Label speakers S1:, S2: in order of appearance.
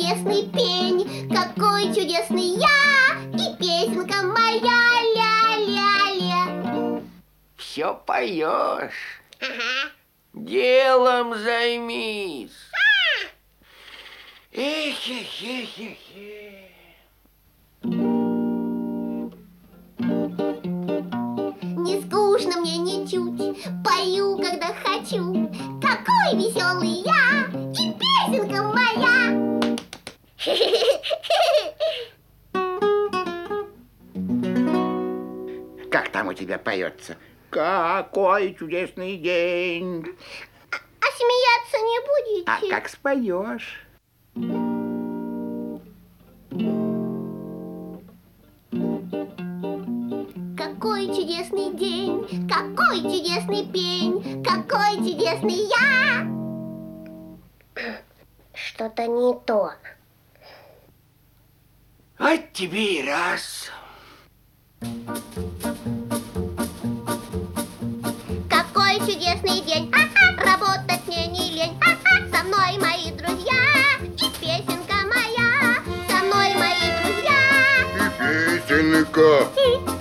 S1: чудесный пень, какой чудесный я, и песенка моя ля-ля-ля.
S2: Все поешь.
S1: Ага.
S2: Делом займись. Эх, эх, эх, эх, эх.
S1: Не скучно мне ничуть, пою, когда хочу. Какой веселый я, и песенка моя.
S2: Как там у тебя поется? Какой чудесный день.
S1: А смеяться не будете?
S2: А как споешь?
S1: Какой чудесный день, какой чудесный пень, какой чудесный я. Что-то не то.
S2: Вот тебе и раз.
S1: Какой чудесный день, работать мне не лень. Со мной мои друзья, и песенка моя. Со мной мои друзья.
S2: И песенка.